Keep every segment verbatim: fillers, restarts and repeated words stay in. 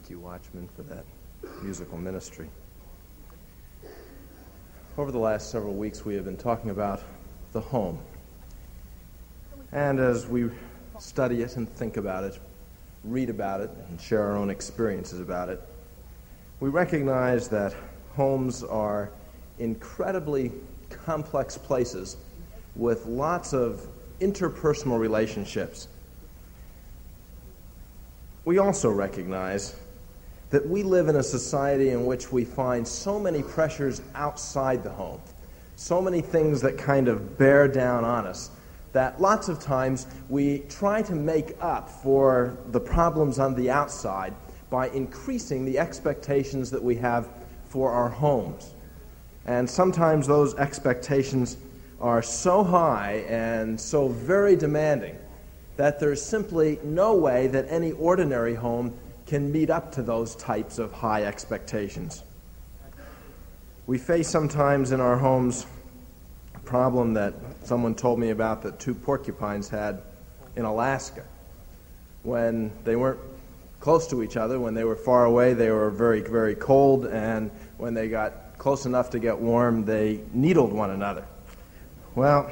Thank you, Watchman, for that musical ministry. Over the last several weeks, we have been talking about the home. And as we study it and think about it, read about it, and share our own experiences about it, we recognize that homes are incredibly complex places with lots of interpersonal relationships. We also recognize that we live in a society in which we find so many pressures outside the home, so many things that kind of bear down on us, that lots of times we try to make up for the problems on the outside by increasing the expectations that we have for our homes. And sometimes those expectations are so high and so very demanding that there's simply no way that any ordinary home can meet up to those types of high expectations. We face sometimes in our homes a problem that someone told me about that two porcupines had in Alaska. When they weren't close to each other, when they were far away, they were very, very cold, and when they got close enough to get warm, they needled one another. Well,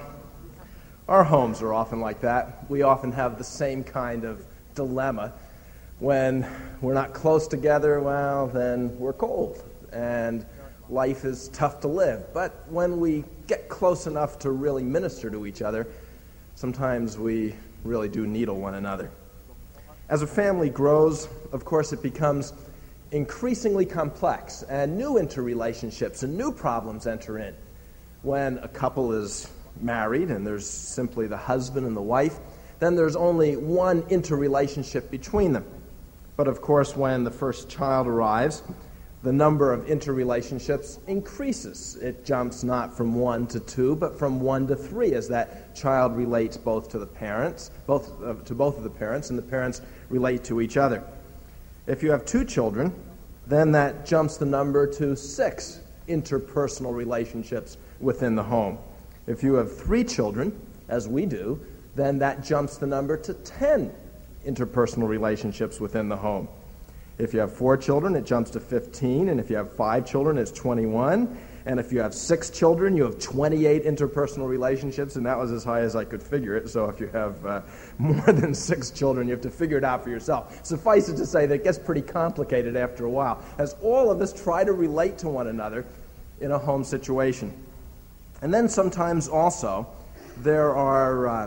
our homes are often like that. We often have the same kind of dilemma. When we're not close together, well, then we're cold, and life is tough to live. But when we get close enough to really minister to each other, sometimes we really do needle one another. As a family grows, of course, it becomes increasingly complex, and new interrelationships and new problems enter in. When a couple is married and there's simply the husband and the wife, then there's only one interrelationship between them. But of course, when the first child arrives, the number of interrelationships increases. It jumps not from one to two, but from one to three, as that child relates both to the parents, both uh, to both of the parents, and the parents relate to each other. If you have two children, then that jumps the number to six interpersonal relationships within the home. If you have three children, as we do, then that jumps the number to ten interpersonal relationships within the home. If you have four children, it jumps to fifteen, and if you have five children, it's twenty-one, and if you have six children, you have twenty-eight interpersonal relationships, and that was as high as I could figure it. So if you have uh, more than six children, you have to figure it out for yourself. Suffice it to say that it gets pretty complicated after a while, as all of us try to relate to one another in a home situation. And then sometimes also there are uh,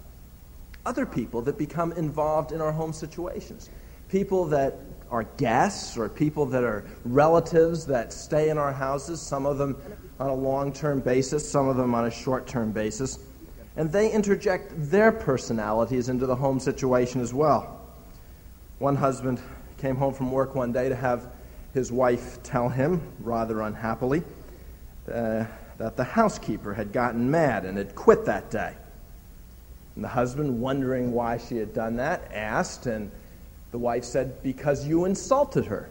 other people that become involved in our home situations. People that are guests or people that are relatives that stay in our houses, some of them on a long-term basis, some of them on a short-term basis. And they interject their personalities into the home situation as well. One husband came home from work one day to have his wife tell him, rather unhappily, uh, that the housekeeper had gotten mad and had quit that day. And the husband, wondering why she had done that, asked, and the wife said, "Because you insulted her."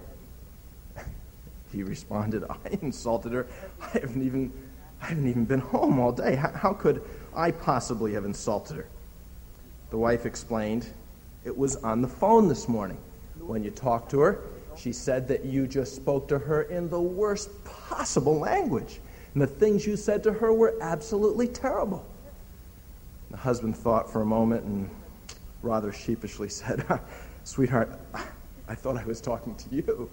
He responded, "I insulted her? I haven't even, I haven't even been home all day. How, how could I possibly have insulted her?" The wife explained, "It was on the phone this morning. When you talked to her, she said that you just spoke to her in the worst possible language. And the things you said to her were absolutely terrible." The husband thought for a moment and rather sheepishly said, "Sweetheart, I thought I was talking to you."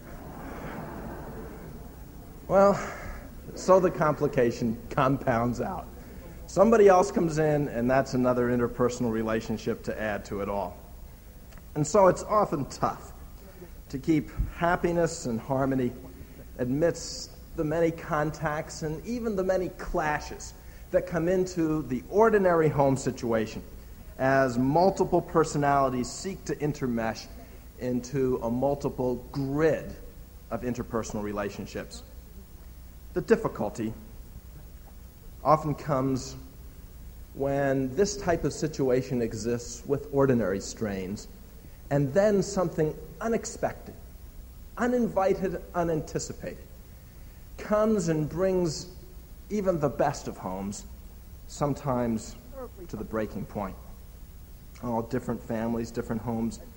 Well, so the complication compounds out. Somebody else comes in, and that's another interpersonal relationship to add to it all. And so it's often tough to keep happiness and harmony amidst the many contacts and even the many clashes that come into the ordinary home situation as multiple personalities seek to intermesh into a multiple grid of interpersonal relationships. The difficulty often comes when this type of situation exists with ordinary strains, and then something unexpected, uninvited, unanticipated comes and brings even the best of homes sometimes to the breaking point. All different families, different homes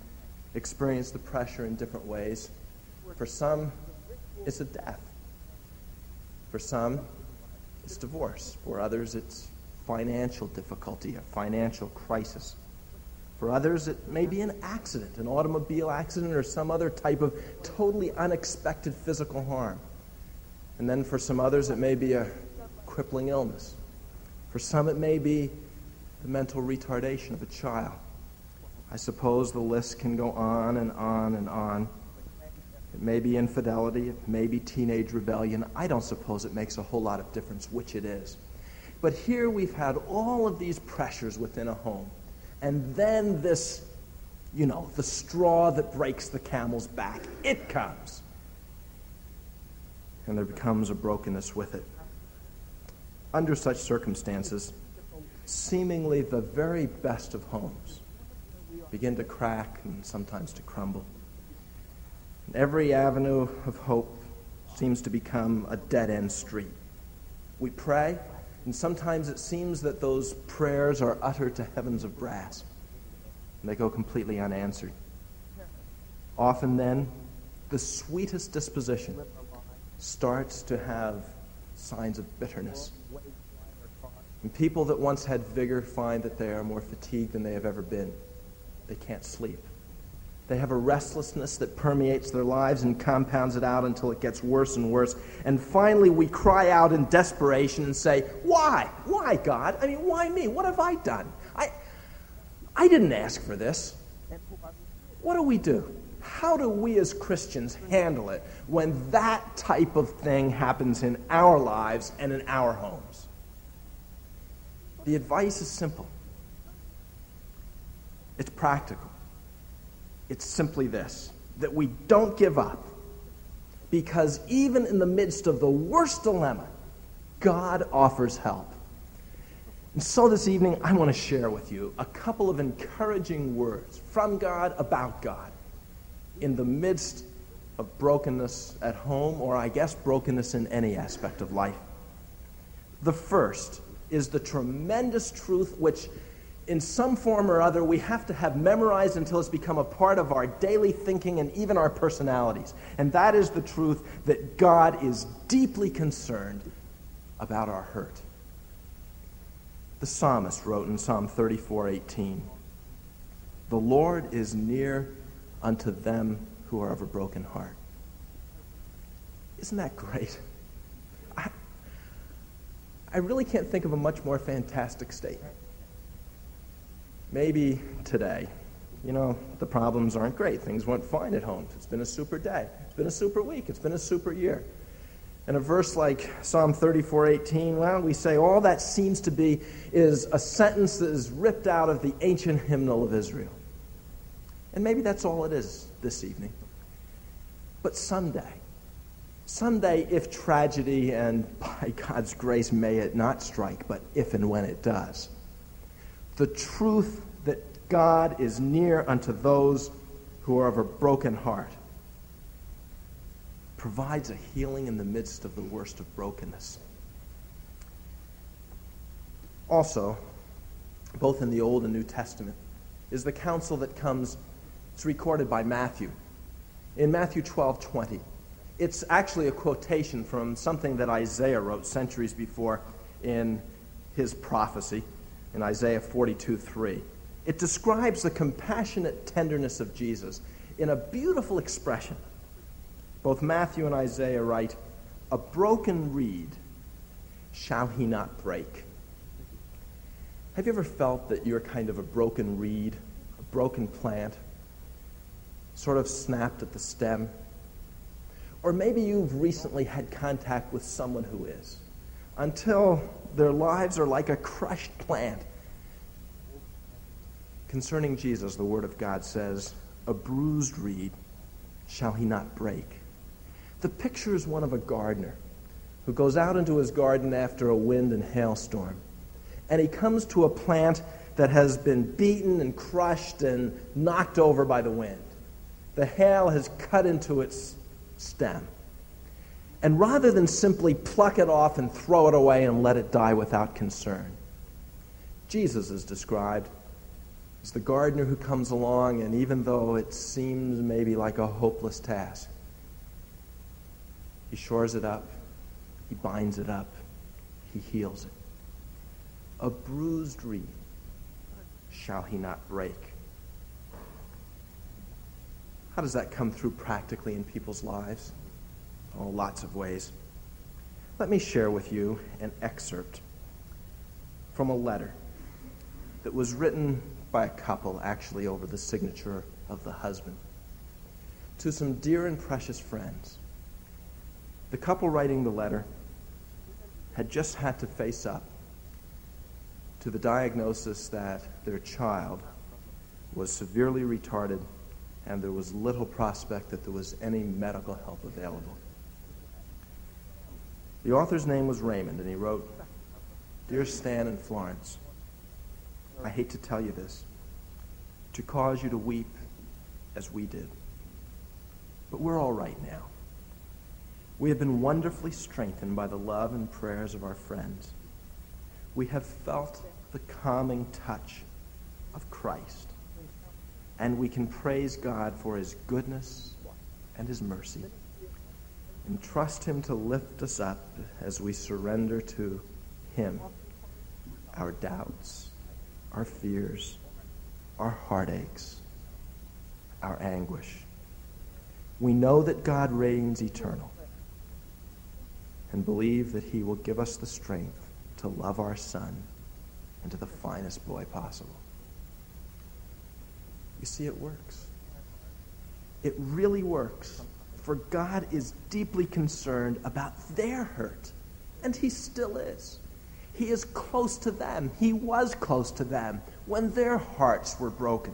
experience the pressure in different ways. For some, it's a death. For some, it's divorce. For others, it's financial difficulty, a financial crisis. For others, it may be an accident, an automobile accident or some other type of totally unexpected physical harm. And then for some others, it may be a crippling illness. For some, it may be the mental retardation of a child. I suppose the list can go on and on and on. It may be infidelity. It may be teenage rebellion. I don't suppose it makes a whole lot of difference which it is. But here we've had all of these pressures within a home. And then this, you know, the straw that breaks the camel's back, it comes. And there becomes a brokenness with it. Under such circumstances, seemingly the very best of homes begin to crack and sometimes to crumble. And every avenue of hope seems to become a dead-end street. We pray, and sometimes it seems that those prayers are uttered to heavens of brass, and they go completely unanswered. Often then, the sweetest disposition starts to have signs of bitterness. And people that once had vigor find that they are more fatigued than they have ever been. They can't sleep. They have a restlessness that permeates their lives and compounds it out until it gets worse and worse. And finally we cry out in desperation and say, why? Why, God? I mean, why me? What have I done? I, I didn't ask for this. What do we do? How do we as Christians handle it when that type of thing happens in our lives and in our homes? The advice is simple. It's practical. It's simply this, that we don't give up, because even in the midst of the worst dilemma, God offers help. And so this evening, I want to share with you a couple of encouraging words from God about God in the midst of brokenness at home, or I guess brokenness in any aspect of life. The first is the tremendous truth which in some form or other we have to have memorized until it's become a part of our daily thinking and even our personalities. And that is the truth that God is deeply concerned about our hurt. The psalmist wrote in Psalm thirty-four eighteen, "The Lord is near unto them who are of a broken heart." Isn't that great? I, I really can't think of a much more fantastic statement. Maybe today, you know, the problems aren't great. Things went fine at home. It's been a super day. It's been a super week. It's been a super year. And a verse like Psalm thirty-four eighteen, well, we say all that seems to be is a sentence that is ripped out of the ancient hymnal of Israel. And maybe that's all it is this evening. But someday, someday if tragedy, and by God's grace may it not strike, but if and when it does, the truth that God is near unto those who are of a broken heart provides a healing in the midst of the worst of brokenness. Also, both in the Old and New Testament, is the counsel that comes, it's recorded by Matthew. In Matthew twelve twenty, it's actually a quotation from something that Isaiah wrote centuries before in his prophecy, in Isaiah forty-two three. It describes the compassionate tenderness of Jesus in a beautiful expression. Both Matthew and Isaiah write, "A broken reed shall he not break." Have you ever felt that you're kind of a broken reed, a broken plant, sort of snapped at the stem? Or maybe you've recently had contact with someone who is, until their lives are like a crushed plant. Concerning Jesus, the Word of God says, "A bruised reed shall he not break." The picture is one of a gardener who goes out into his garden after a wind and hailstorm, and he comes to a plant that has been beaten and crushed and knocked over by the wind. The hail has cut into its stem. And rather than simply pluck it off and throw it away and let it die without concern, Jesus is described It's the gardener who comes along, and even though it seems maybe like a hopeless task, he shores it up, he binds it up, he heals it. A bruised reed shall he not break. How does that come through practically in people's lives? Oh, lots of ways. Let me share with you an excerpt from a letter that was written by a couple, actually over the signature of the husband, to some dear and precious friends. The couple writing the letter had just had to face up to the diagnosis that their child was severely retarded and there was little prospect that there was any medical help available. The author's name was Raymond, and he wrote, "Dear Stan and Florence, I hate to tell you this, to cause you to weep as we did. But we're all right now. We have been wonderfully strengthened by the love and prayers of our friends. We have felt the calming touch of Christ, and we can praise God for his goodness and his mercy, and trust him to lift us up as we surrender to him our doubts, our fears, our heartaches, our anguish. We know that God reigns eternal and believe that he will give us the strength to love our son into the finest boy possible." You see, it works. It really works. For God is deeply concerned about their hurt, and he still is. He is close to them. He was close to them when their hearts were broken.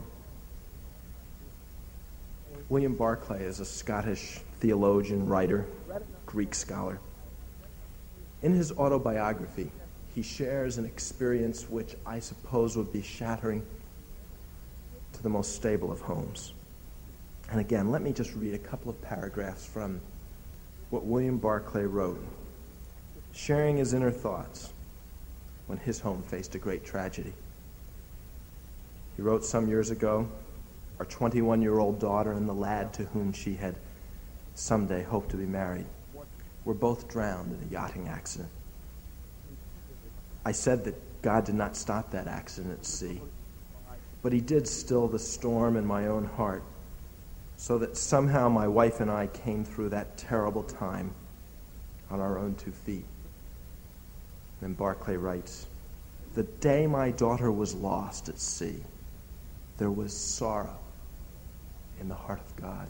William Barclay is a Scottish theologian, writer, Greek scholar. In his autobiography, he shares an experience which I suppose would be shattering to the most stable of homes. And again, let me just read a couple of paragraphs from what William Barclay wrote, sharing his inner thoughts when his home faced a great tragedy. He wrote some years ago, "Our twenty-one-year-old daughter and the lad to whom she had someday hoped to be married were both drowned in a yachting accident. I said that God did not stop that accident at sea, but he did still the storm in my own heart, so that somehow my wife and I came through that terrible time on our own two feet." Then Barclay writes, "The day my daughter was lost at sea, there was sorrow in the heart of God."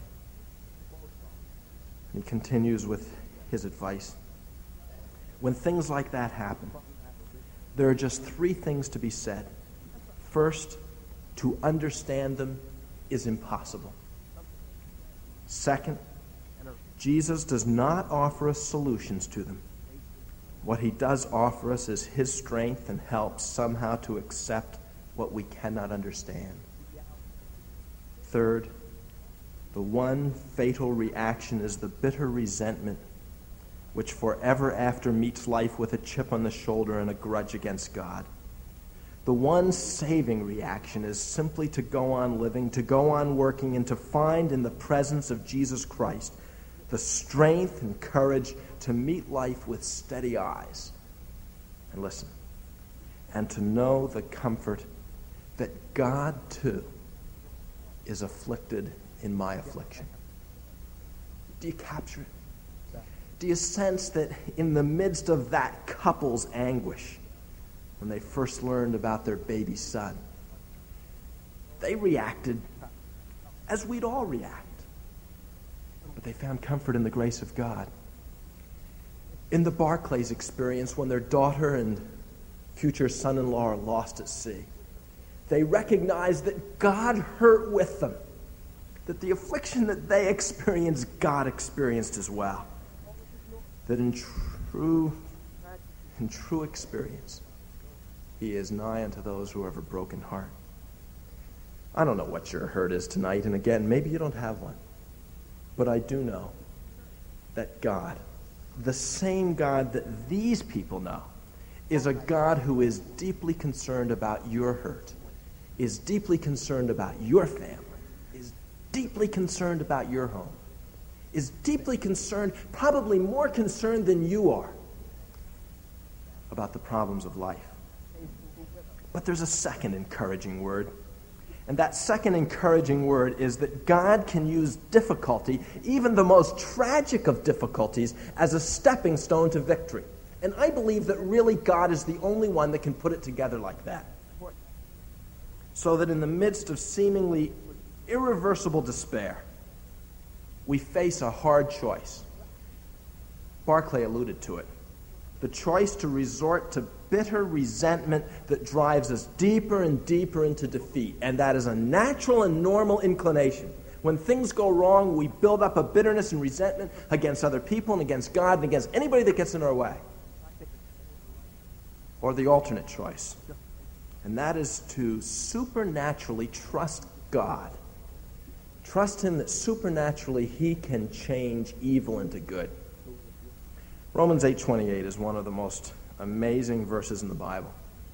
And he continues with his advice. When things like that happen, there are just three things to be said. First, to understand them is impossible. Second, Jesus does not offer us solutions to them. What he does offer us is his strength and help somehow to accept what we cannot understand. Third, the one fatal reaction is the bitter resentment which forever after meets life with a chip on the shoulder and a grudge against God. The one saving reaction is simply to go on living, to go on working, and to find in the presence of Jesus Christ the strength and courage to meet life with steady eyes. And listen, and to know the comfort that God, too, is afflicted in my affliction. Do you capture it? Do you sense that in the midst of that couple's anguish, when they first learned about their baby son, they reacted as we'd all react. But they found comfort in the grace of God. In the Barclays' experience, when their daughter and future son-in-law are lost at sea, they recognized that God hurt with them, that the affliction that they experienced, God experienced as well. That in true, in true experience, he is nigh unto those who have a broken heart. I don't know what your hurt is tonight, and again, maybe you don't have one. But I do know that God, the same God that these people know, is a God who is deeply concerned about your hurt is deeply concerned about your family, is deeply concerned about your home, is deeply concerned, probably more concerned than you are, about the problems of life. But there's a second encouraging word. And that second encouraging word is that God can use difficulty, even the most tragic of difficulties, as a stepping stone to victory. And I believe that really God is the only one that can put it together like that. So that in the midst of seemingly irreversible despair, we face a hard choice. Barclay alluded to it. The choice to resort to bitter resentment that drives us deeper and deeper into defeat. And that is a natural and normal inclination. When things go wrong, we build up a bitterness and resentment against other people and against God and against anybody that gets in our way. Or the alternate choice. And that is to supernaturally trust God. Trust Him that supernaturally He can change evil into good. Romans eight twenty-eight is one of the most amazing verses in the Bible.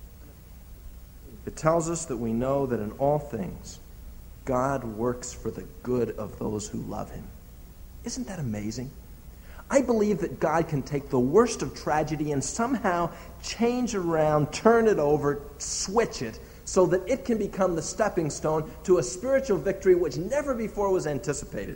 It tells us that we know that in all things, God works for the good of those who love Him. Isn't that amazing? I believe that God can take the worst of tragedy and somehow change around, turn it over, switch it, so that it can become the stepping stone to a spiritual victory which never before was anticipated.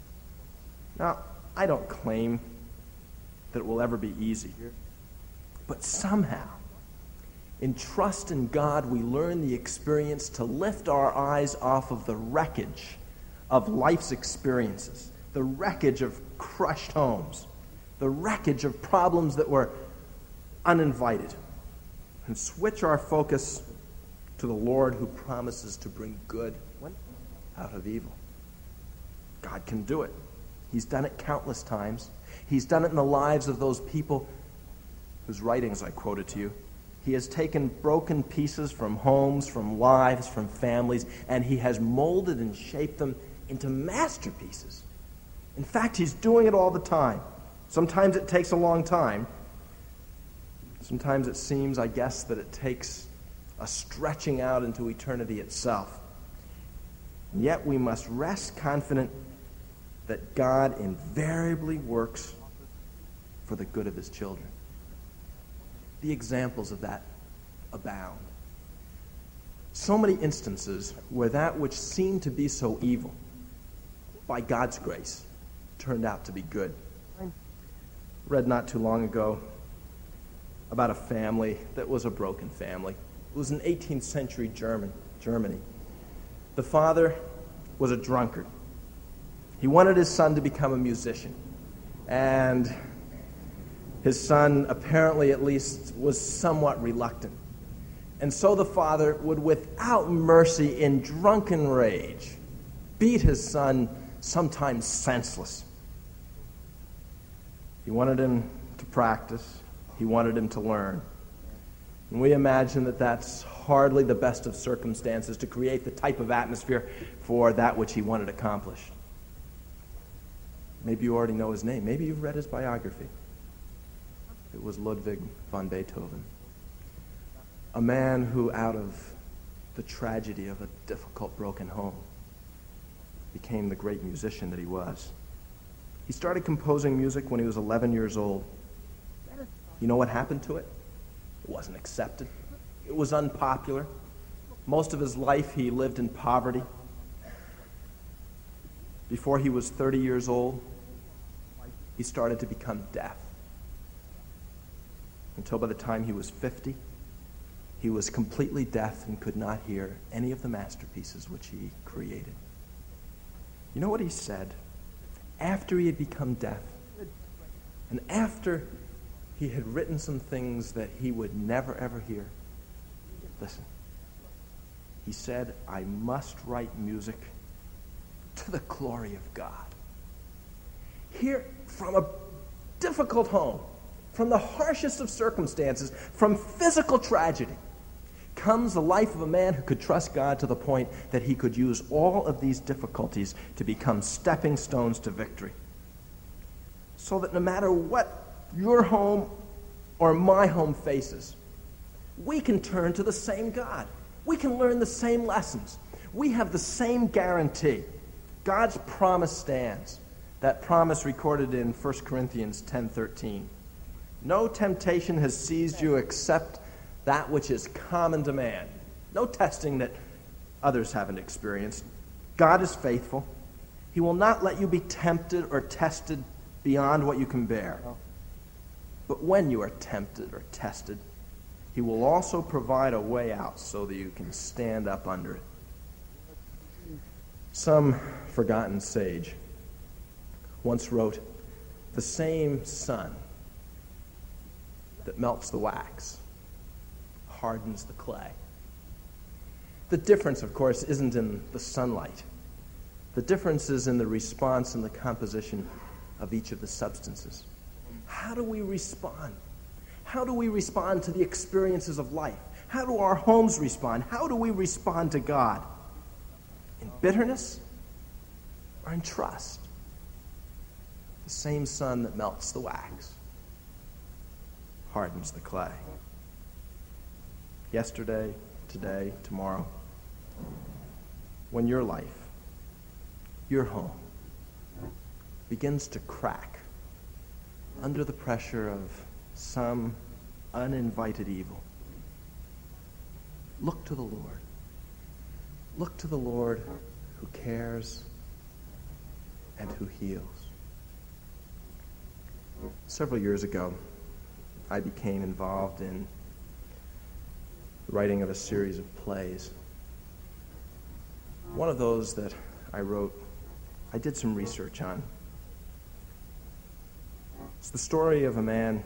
Now, I don't claim that it will ever be easy. But somehow, in trust in God, we learn the experience to lift our eyes off of the wreckage of life's experiences, the wreckage of crushed homes, the wreckage of problems that were uninvited, and switch our focus to the Lord who promises to bring good out of evil. God can do it. He's done it countless times. He's done it in the lives of those people whose writings I quoted to you. He has taken broken pieces from homes, from lives, from families, and He has molded and shaped them into masterpieces. In fact, He's doing it all the time. Sometimes it takes a long time. Sometimes it seems, I guess, that it takes a stretching out into eternity itself. And yet we must rest confident that God invariably works for the good of His children. The examples of that abound. So many instances where that which seemed to be so evil, by God's grace, turned out to be good. I read not too long ago about a family that was a broken family. It was in eighteenth century German, Germany. The father was a drunkard. He wanted his son to become a musician. And his son, apparently at least, was somewhat reluctant. And so the father would, without mercy, in drunken rage, beat his son, sometimes senseless. He wanted him to practice. He wanted him to learn. And we imagine that that's hardly the best of circumstances to create the type of atmosphere for that which he wanted accomplished. Maybe you already know his name. Maybe you've read his biography. It was Ludwig von Beethoven. A man who, out of the tragedy of a difficult, broken home, became the great musician that he was. He started composing music when he was eleven years old. You know what happened to it? It wasn't accepted. It was unpopular. Most of his life he lived in poverty. Before he was thirty years old, he started to become deaf. Until by the time he was fifty, he was completely deaf and could not hear any of the masterpieces which he created. You know what he said? After he had become deaf, and after he had written some things that he would never ever hear, listen, he said, I must write music to the glory of God. Here, from a difficult home, from the harshest of circumstances, from physical tragedy, comes the life of a man who could trust God to the point that he could use all of these difficulties to become stepping stones to victory. So that no matter what your home or my home faces, we can turn to the same God. We can learn the same lessons. We have the same guarantee. God's promise stands. That promise recorded in First Corinthians ten thirteen. No temptation has seized you except that which is common to man. No testing that others haven't experienced. God is faithful. He will not let you be tempted or tested beyond what you can bear. But when you are tempted or tested, he will also provide a way out so that you can stand up under it. Some forgotten sage once wrote, "The same sun that melts the wax hardens the clay." The difference, of course, isn't in the sunlight. The difference is in the response and the composition of each of the substances. How do we respond? How do we respond to the experiences of life? How do our homes respond? How do we respond to God? In bitterness or in trust? The same sun that melts the wax hardens the clay. Yesterday, today, tomorrow, when your life, your home, begins to crack under the pressure of some uninvited evil, look to the Lord. Look to the Lord who cares and who heals. Several years ago, I became involved in the writing of a series of plays. One of those that I wrote, I did some research on. It's the story of a man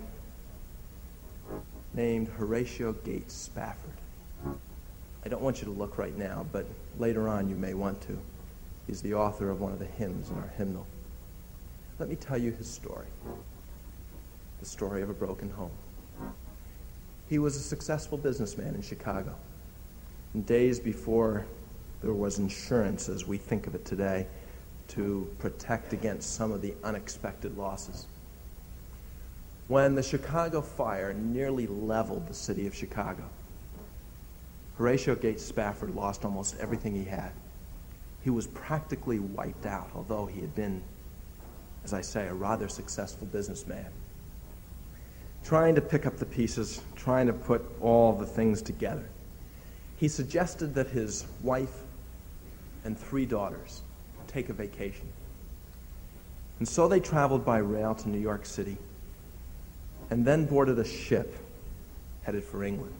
named Horatio Gates Spafford. I don't want you to look right now, but later on you may want to. He's the author of one of the hymns in our hymnal. Let me tell you his story. The story of a broken home. He was a successful businessman in Chicago. In days before there was insurance, as we think of it today, to protect against some of the unexpected losses. When the Chicago fire nearly leveled the city of Chicago, Horatio Gates Spafford lost almost everything he had. He was practically wiped out, although he had been, as I say, a rather successful businessman. Trying to pick up the pieces, trying to put all the things together, he suggested that his wife and three daughters take a vacation. And so they traveled by rail to New York City and then boarded a ship headed for England.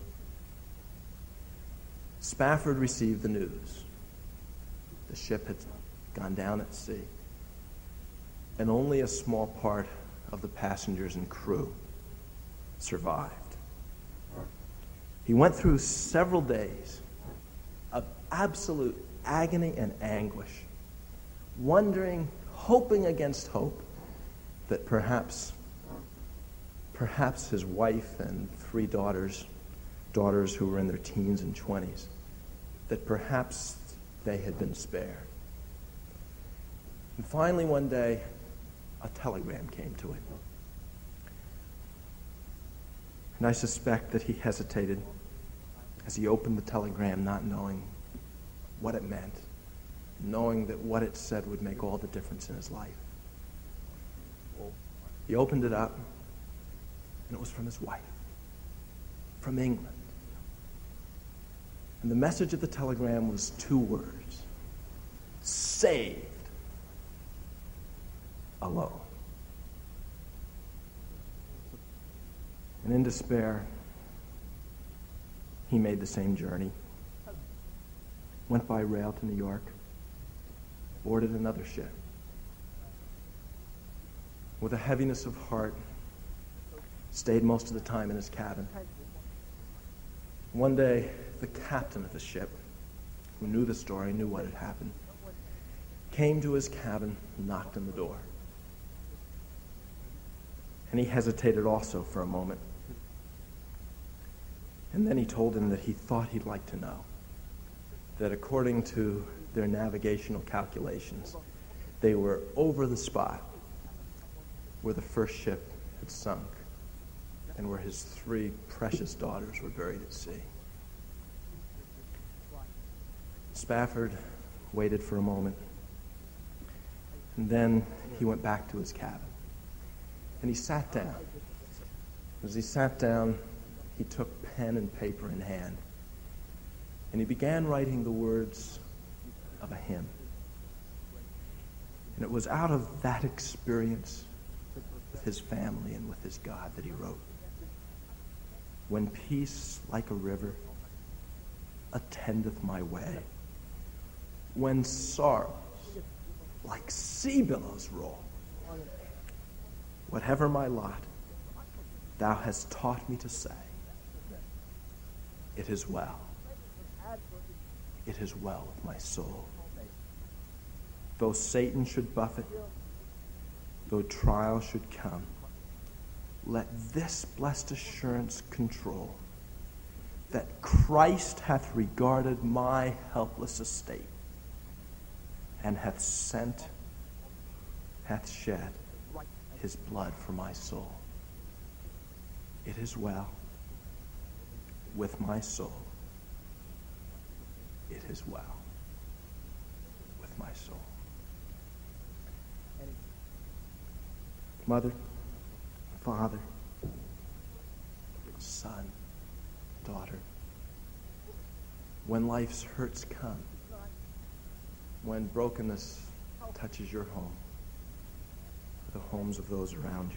Spafford received the news. The ship had gone down at sea, and only a small part of the passengers and crew survived. He went through several days of absolute agony and anguish, wondering, hoping against hope, that perhaps, perhaps his wife and three daughters, daughters who were in their teens and twenties, that perhaps they had been spared. And finally one day, a telegram came to him. And I suspect that he hesitated as he opened the telegram, not knowing what it meant, knowing that what it said would make all the difference in his life. He opened it up, and it was from his wife, from England. And the message of the telegram was two words: saved alone. And in despair, he made the same journey, went by rail to New York, boarded another ship. With a heaviness of heart, stayed most of the time in his cabin. One day, the captain of the ship, who knew the story, knew what had happened, came to his cabin and knocked on the door. And he hesitated also for a moment. And then he told him that he thought he'd like to know that according to their navigational calculations, they were over the spot where the first ship had sunk and where his three precious daughters were buried at sea. Spafford waited for a moment, and then he went back to his cabin. And he sat down. As he sat down, he took pen and paper in hand, and he began writing the words of a hymn. And it was out of that experience with his family and with his God that he wrote, "When peace like a river attendeth my way, when sorrows like sea billows roll, whatever my lot, thou hast taught me to say, it is well, it is well with my soul. Though Satan should buffet, though trial should come, let this blessed assurance control, that Christ hath regarded my helpless estate, and hath sent, hath shed his blood for my soul. It is well with my soul. It is well with my soul." Mother, father, son, daughter, when life's hurts come, when brokenness touches your home, the homes of those around you,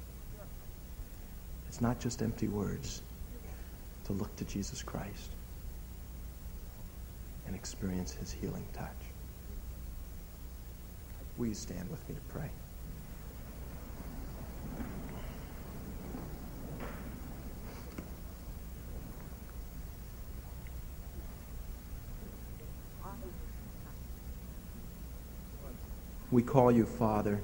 it's not just empty words to look to Jesus Christ and experience his healing touch. Will you stand with me to pray? We call you Father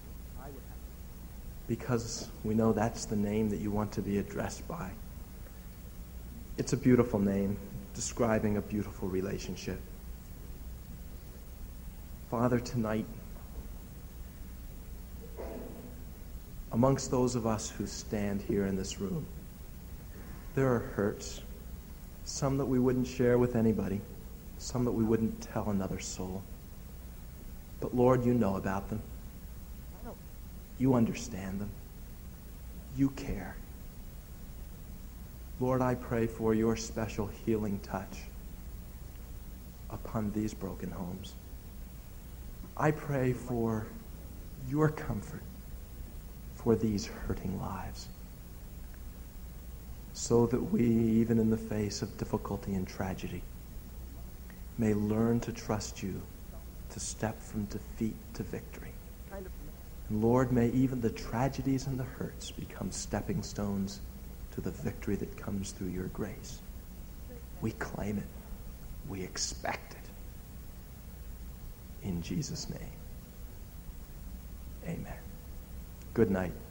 because we know that's the name that you want to be addressed by. It's a beautiful name describing a beautiful relationship. Father, tonight, amongst those of us who stand here in this room, there are hurts, some that we wouldn't share with anybody, some that we wouldn't tell another soul. But Lord, you know about them. You understand them. You care. Lord, I pray for your special healing touch upon these broken homes. I pray for your comfort for these hurting lives, so that we, even in the face of difficulty and tragedy, may learn to trust you, to step from defeat to victory. And Lord, may even the tragedies and the hurts become stepping stones to the victory that comes through your grace. We claim it. We expect it. In Jesus' name, amen. Good night.